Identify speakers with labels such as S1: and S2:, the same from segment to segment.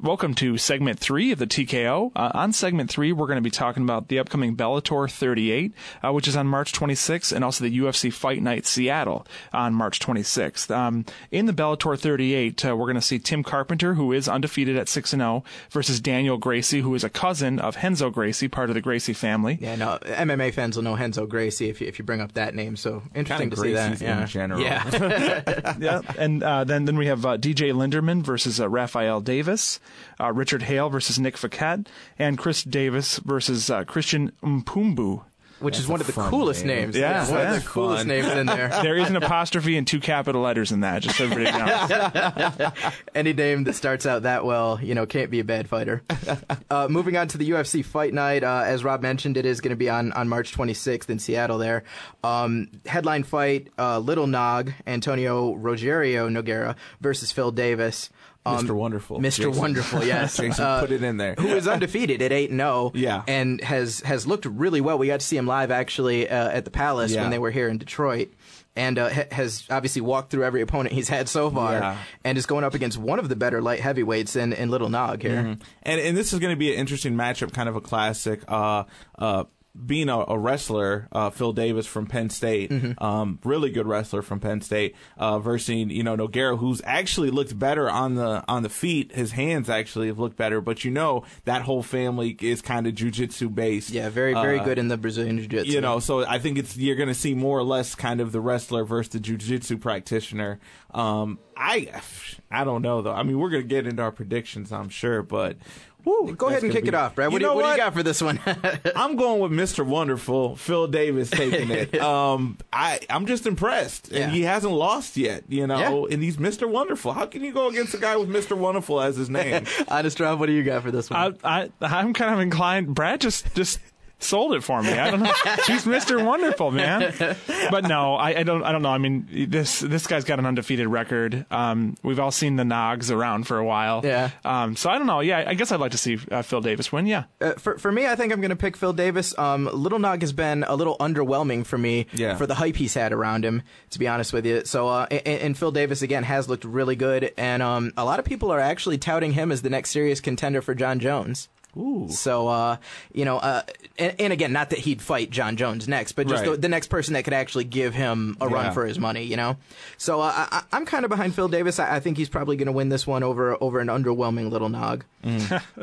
S1: Welcome to segment 3 of the TKO. On segment 3, we're going to be talking about the upcoming Bellator 38, which is on March 26th, and also the UFC Fight Night Seattle on March 26th. In the Bellator 38, we're going to see Tim Carpenter, who is undefeated at 6-0, versus Daniel Gracie, who is a cousin of Renzo Gracie, part of the Gracie family.
S2: Yeah, no, MMA fans will know Renzo Gracie if you bring up that name, so interesting to see that.
S3: In general.
S2: Yeah.
S1: Yeah, and then we have DJ Linderman versus Rafael Davis, Richard Hale versus Nick Faquette, and Chris Davis versus Christian Mpumbu.
S2: Which is one of the coolest names.
S1: Yeah,
S2: one of the coolest names in there.
S1: There is an apostrophe and 2 capital letters in that, just so everybody knows.
S2: Any name that starts out that well, can't be a bad fighter. Moving on to the UFC Fight Night, as Rob mentioned, it is going to be on March 26th in Seattle there. Headline fight, Little Nog, Antonio Rogerio Nogueira versus Phil Davis.
S3: Mr. Wonderful.
S2: Mr. Wonderful, yes.
S3: Jason put it in there.
S2: Who is undefeated at 8-0.
S3: Yeah.
S2: And has looked really well. We got to see him live, actually, at the Palace when they were here in Detroit. And has obviously walked through every opponent he's had so far, and is going up against one of the better light heavyweights in Little Nog here.
S3: Mm-hmm. And this is going to be an interesting matchup, kind of a classic. Being a wrestler, Phil Davis from Penn State, really good wrestler from Penn State, versus Nogueira, who's actually looked better on the feet. His hands actually have looked better, but that whole family is kind of jiu-jitsu based.
S2: Yeah, very good in the Brazilian jiu-jitsu.
S3: So I think you're going to see more or less kind of the wrestler versus the jiu-jitsu practitioner. I don't know though. I mean, we're going to get into our predictions, I'm sure, but.
S2: Woo, go ahead and kick it off, Brad. What do you got for this one?
S3: I'm going with Mr. Wonderful, Phil Davis taking it. I'm just impressed. And he hasn't lost yet, and he's Mr. Wonderful. How can you go against a guy with Mr. Wonderful as his name?
S2: Honest Rob, what do you got for this one?
S1: I'm kind of inclined. Brad just sold it for me. I don't know. She's Mr. Wonderful, man. But no, I don't know. I mean, this guy's got an undefeated record. We've all seen the Nogs around for a while.
S2: Yeah.
S1: So I don't know. Yeah, I guess I'd like to see Phil Davis win. Yeah.
S2: For me, I think I'm going to pick Phil Davis. Little Nog has been a little underwhelming for me for the hype he's had around him, to be honest with you. So, and Phil Davis, again, has looked really good. And a lot of people are actually touting him as the next serious contender for John Jones.
S3: Ooh.
S2: So, and again, not that he'd fight John Jones next, but just the next person that could actually give him a run for his money, So, I'm kind of behind Phil Davis. I think he's probably going to win this one over an underwhelming Little Nog. I'm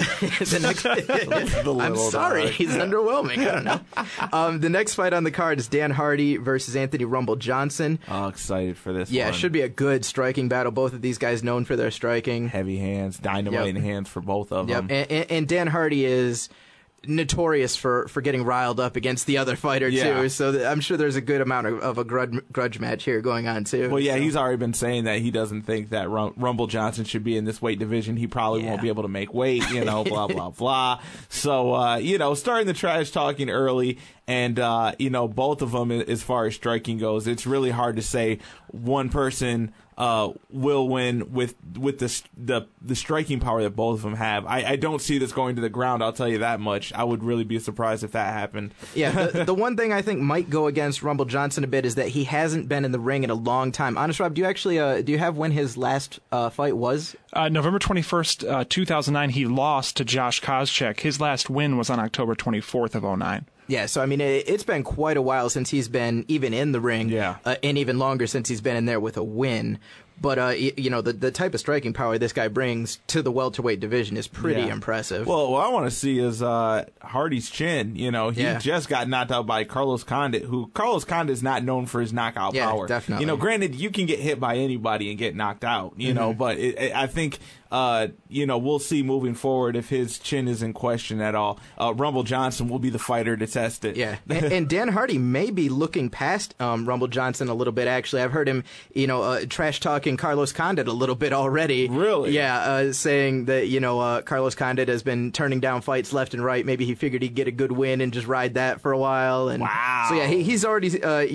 S2: sorry, he's underwhelming. I don't know. The next fight on the card is Dan Hardy versus Anthony Rumble Johnson.
S3: Oh, excited for this one.
S2: Yeah, it should be a good striking battle. Both of these guys known for their striking.
S3: Heavy hands, dynamite hands for both of them.
S2: And Dan Hardy is notorious for getting riled up against the other fighter too, so I'm sure there's a good amount of a grudge match here going on too.
S3: Well, he's already been saying that he doesn't think that Rumble Johnson should be in this weight division. He probably won't be able to make weight, blah blah blah. So starting the trash talking early, and both of them, as far as striking goes, it's really hard to say one person will win with the striking power that both of them have. I don't see this going to the ground, I'll tell you that much. I would really be surprised if that happened.
S2: Yeah, the one thing I think might go against Rumble Johnson a bit is that he hasn't been in the ring in a long time. Honest Rob, do you have when his last fight was?
S1: November 21st, 2009, he lost to Josh Koscheck. His last win was on October 24th of 2009.
S2: Yeah, so I mean, it's been quite a while since he's been even in the ring, and even longer since he's been in there with a win. But, the type of striking power this guy brings to the welterweight division is pretty impressive.
S3: Well, what I want to see is Hardy's chin. He just got knocked out by Carlos Condit, who Carlos Condit is not known for his knockout power.
S2: Definitely.
S3: Granted, you can get hit by anybody and get knocked out, but I think, we'll see moving forward if his chin is in question at all. Rumble Johnson will be the fighter to test it.
S2: Yeah, and Dan Hardy may be looking past Rumble Johnson a little bit, actually. I've heard him, trash talking Carlos Condit a little bit already.
S3: Really?
S2: Yeah, saying that, Carlos Condit has been turning down fights left and right. Maybe he figured he'd get a good win and just ride that for a while. And
S3: wow.
S2: So, yeah, he's already,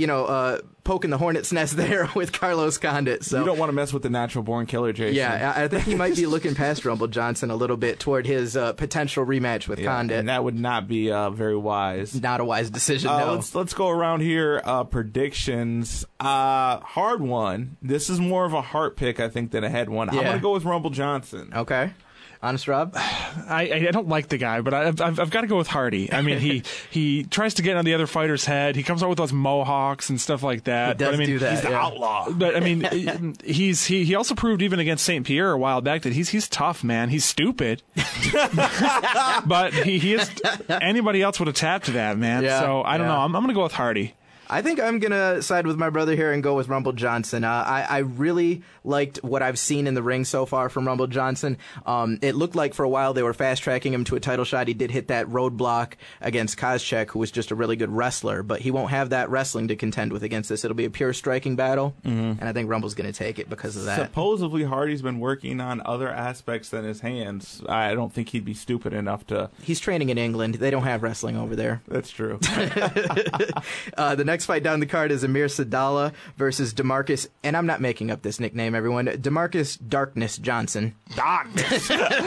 S2: poking the hornet's nest there with Carlos Condit. So
S3: you don't want to mess with the natural-born killer, Jason.
S2: Yeah, I think he might be looking past Rumble Johnson a little bit toward his potential rematch with Condit.
S3: And that would not be very wise.
S2: Not a wise decision, no.
S3: Let's go around here. Predictions. Hard one. This is more of a heart pick, I think, than a head one. I'm going to go with Rumble Johnson.
S2: Okay. Honest Rob?
S1: I don't like the guy, but I've got to go with Hardy. I mean, he tries to get on the other fighter's head. He comes out with those mohawks and stuff like that.
S2: He does do that.
S3: He's the outlaw.
S1: But I mean, he also proved even against St. Pierre a while back that he's tough, man. He's stupid, but he is. Anybody else would have tapped to that, man.
S2: Yeah,
S1: so I don't know. I'm going to go with Hardy.
S2: I think I'm going to side with my brother here and go with Rumble Johnson. I really liked what I've seen in the ring so far from Rumble Johnson. It looked like for a while they were fast-tracking him to a title shot. He did hit that roadblock against Koscheck, who was just a really good wrestler, but he won't have that wrestling to contend with against this. It'll be a pure striking battle, and I think Rumble's going to take it because of that.
S3: Supposedly Hardy's been working on other aspects than his hands. I don't think he'd be stupid enough to...
S2: He's training in England. They don't have wrestling over there.
S3: That's true.
S2: The next fight down the card is Amir Sadallah versus DeMarcus, and I'm not making up this nickname, everyone, DeMarcus Darkness Johnson.
S3: Darkness!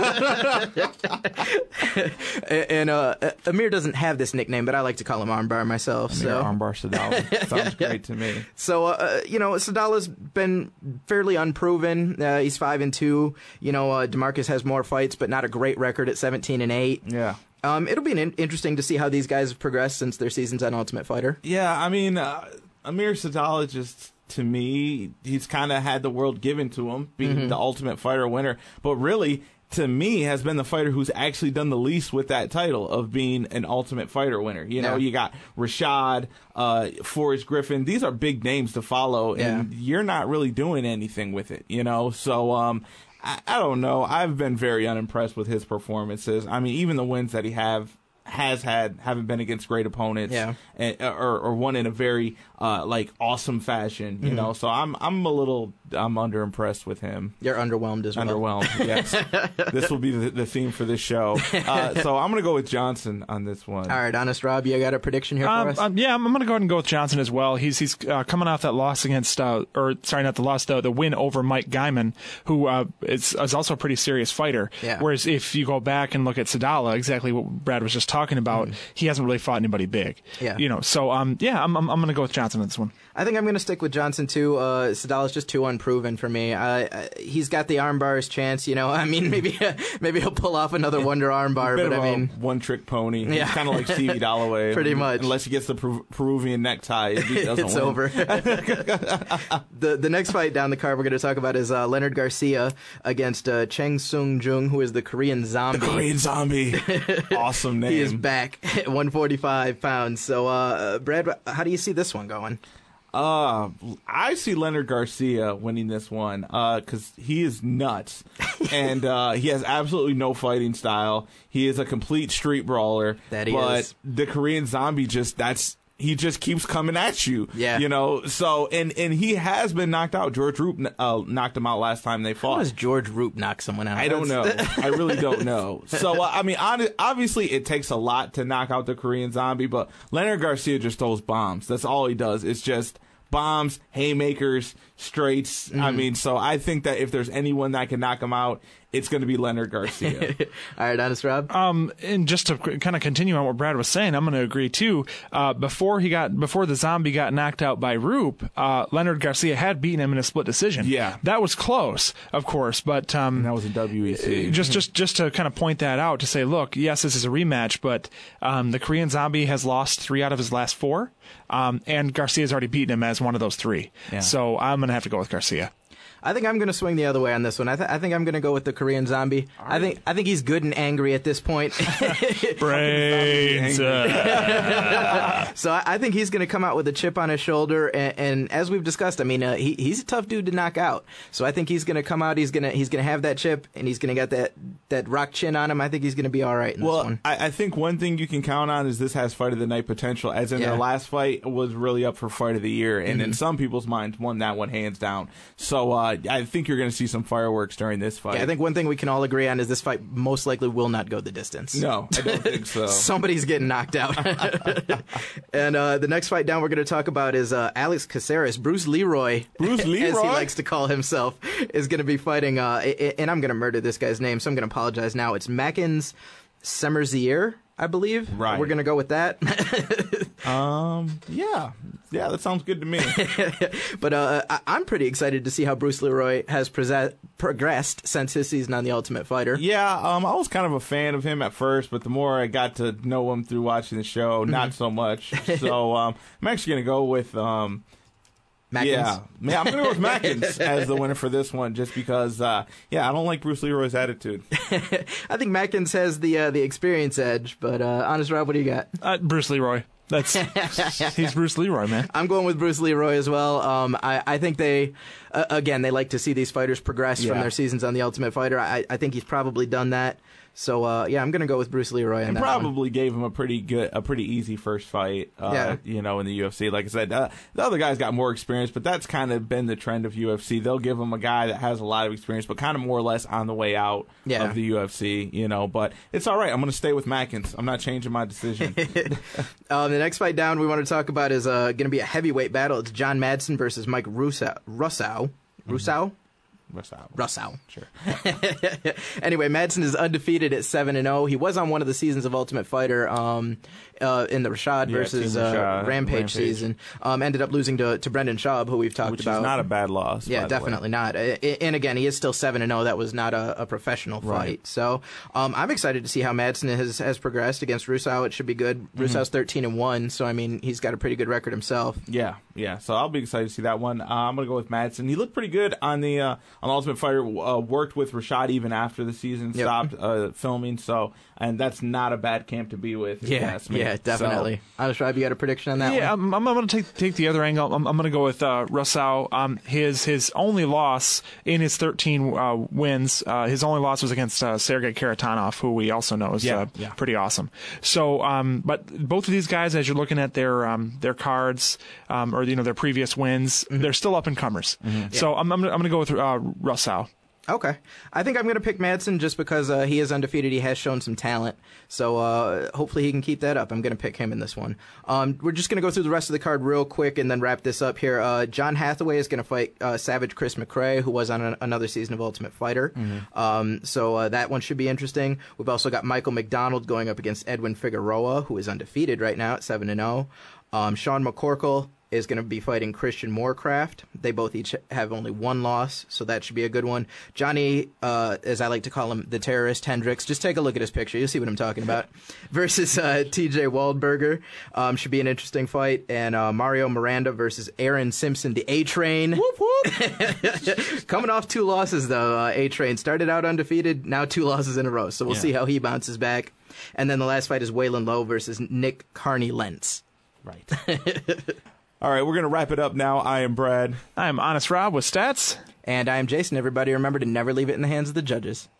S2: And Amir doesn't have this nickname, but I like to call him Armbar myself.
S3: Amir Armbar Sadallah. Sounds great to me.
S2: So, Sadallah's been fairly unproven. He's 5-2. DeMarcus has more fights, but not a great record at 17-8.
S3: Yeah.
S2: It'll be interesting to see how these guys have progressed since their seasons on Ultimate Fighter.
S3: Yeah, I mean, Amir Sadallah just, to me, he's kind of had the world given to him, being the Ultimate Fighter winner. But really, to me, has been the fighter who's actually done the least with that title of being an Ultimate Fighter winner. You got Rashad, Forrest Griffin. These are big names to follow, and you're not really doing anything with it, So, I don't know. I've been very unimpressed with his performances. I mean, even the wins that he has had haven't been against great opponents, or won in a very awesome fashion. So I'm underimpressed with him.
S2: You're underwhelmed as well.
S3: Underwhelmed, yes. This will be the theme for this show. So I'm going to go with Johnson on this one.
S2: All right, Honest Rob, you got a prediction here for us?
S1: Yeah, I'm going to go ahead and go with Johnson as well. He's coming off that loss against, the win over Mike Guyman, who is also a pretty serious fighter.
S2: Yeah.
S1: Whereas if you go back and look at Sadallah, exactly what Brad was just talking about, he hasn't really fought anybody big.
S2: Yeah.
S1: So I'm going to go with Johnson on this one.
S2: I think I'm going to stick with Johnson too. Sadallah's just too unproven for me. He's got the armbar's chance, I mean, maybe he'll pull off another wonder armbar, but I mean,
S3: one-trick pony. He's kind of like Stevie Dalloway.
S2: Pretty much.
S3: Unless he gets the Peruvian necktie, it's win.
S2: Over. The next fight down the card we're going to talk about is Leonard Garcia against Cheng Sung Jung, who is the Korean Zombie.
S3: The Korean Zombie. Awesome name.
S2: He is back at 145 pounds. So, Brad, how do you see this one going?
S3: I see Leonard Garcia winning this one because he is nuts, and he has absolutely no fighting style. He is a complete street brawler.
S2: That he
S3: but
S2: is.
S3: The Korean Zombie he just keeps coming at you.
S2: Yeah.
S3: So and he has been knocked out. George Roop knocked him out last time they fought.
S2: How does George Roop knock someone out?
S3: I don't know. I really don't know. So, I mean, obviously it takes a lot to knock out the Korean Zombie, but Leonard Garcia just throws bombs. That's all he does. It's just bombs, haymakers, straights. I mean, so I think that if there's anyone that can knock him out, it's going to be Leonard Garcia.
S2: All right, Honest Rob.
S1: And just to kind of continue on what Brad was saying, I'm going to agree too. Before the Zombie got knocked out by Roop, Leonard Garcia had beaten him in a split decision.
S3: Yeah,
S1: that was close, of course, but
S3: and that was in WEC.
S1: Just to kind of point that out, to say, look, yes, this is a rematch, but the Korean Zombie has lost 3 out of his last 4, and Garcia's already beaten him as one of those 3. Yeah. So I'm going to have to go with Garcia.
S2: I think I'm going to swing the other way on this one. I think I'm going to go with the Korean Zombie. Right. I think he's good and angry at this point.
S1: Brains.
S2: So I think he's going to come out with a chip on his shoulder, and as we've discussed, I mean, he's a tough dude to knock out. So I think he's going to come out. He's going to have that chip, and he's going to get that rock chin on him. I think he's going to be all right in this one.
S3: I think one thing you can count on is this has fight of the night potential. As in their last fight was really up for fight of the year, and in some people's minds, won that one hands down. So I think you're going to see some fireworks during this fight.
S2: Yeah, I think one thing we can all agree on is this fight most likely will not go the distance.
S3: No, I don't think so.
S2: Somebody's getting knocked out. And the next fight down we're going to talk about is Alex Caceres. Bruce Leroy, as he likes to call himself, is going to be fighting, and I'm going to murder this guy's name, so I'm going to apologize now. It's Makins Semerzier. I believe.
S3: Right.
S2: We're going to go with that.
S3: Yeah, that sounds good to me.
S2: But I'm pretty excited to see how Bruce Leroy has progressed since his season on The Ultimate Fighter.
S3: Yeah, I was kind of a fan of him at first, but the more I got to know him through watching the show, not so much. So I'm actually going to go with...
S2: Mackins?
S3: Yeah, I'm going to go with Mackins as the winner for this one, just because, I don't like Bruce Leroy's attitude.
S2: I think Mackins has the experience edge, but Honest Rob, what do you got?
S1: Bruce Leroy. He's Bruce Leroy, man.
S2: I'm going with Bruce Leroy as well. I think they like to see these fighters progress from their seasons on The Ultimate Fighter. I think he's probably done that. So I'm going to go with Bruce Leroy.
S3: And probably gave him a pretty easy first fight. In the UFC. Like I said, the other guys got more experience, but that's kind of been the trend of UFC. They'll give him a guy that has a lot of experience, but kind of more or less on the way out of the UFC. But it's all right. I'm going to stay with Mackins. I'm not changing my decision.
S2: The next fight down we want to talk about is going to be a heavyweight battle. It's John Madsen versus Mike Rusau. Rusau? Rusau.
S3: Sure.
S2: Anyway, Madsen is undefeated at 7-0. He was on one of the seasons of Ultimate Fighter in the Rashad versus Rampage season. Ended up losing to Brendan Schaub, who we've talked about.
S3: Which is not a bad loss.
S2: Yeah, definitely not. And again, he is still 7-0. That was not a professional fight.
S3: Right.
S2: So I'm excited to see how Madsen has progressed against Rusau. It should be good. Rusau's 13-1, so I mean he's got a pretty good record himself.
S3: Yeah. So I'll be excited to see that one. I'm going to go with Madsen. He looked pretty good on the Ultimate Fighter. Worked with Rashad even after the season stopped filming. So, and that's not a bad camp to be with.
S2: Yeah, definitely. Honest Rob, you got a prediction on that one?
S1: Yeah, I'm going to take the other angle. I'm going to go with Rusau. His only loss in his 13 wins, his only loss was against Sergey Karatanov, who we also know is pretty awesome. So, but both of these guys, as you're looking at their cards or their previous wins, they're still up and comers. So I'm going to go with Rusau.
S2: Okay. I think I'm going to pick Madsen just because he is undefeated. He has shown some talent. So hopefully he can keep that up. I'm going to pick him in this one. We're just going to go through the rest of the card real quick and then wrap this up here. John Hathaway is going to fight Savage Chris McRae, who was on another season of Ultimate Fighter. So that one should be interesting. We've also got Michael McDonald going up against Edwin Figueroa, who is undefeated right now at 7-0. Sean McCorkle is going to be fighting Christian Moorcraft. They both each have only one loss, so that should be a good one. Johnny, as I like to call him, the terrorist Hendricks, just take a look at his picture. You'll see what I'm talking about. Versus TJ Waldberger. Should be an interesting fight. And Mario Miranda versus Aaron Simpson, the A-Train.
S3: Whoop, whoop.
S2: Coming off 2 losses, though. A-Train started out undefeated, now 2 losses in a row. So we'll see how he bounces back. And then the last fight is Waylon Lowe versus Nick Carney-Lentz.
S3: Right. All right, we're going to wrap it up now. I am Brad.
S1: I'm Honest Rob with Stats.
S2: And I'm Jason. Everybody remember to never leave it in the hands of the judges.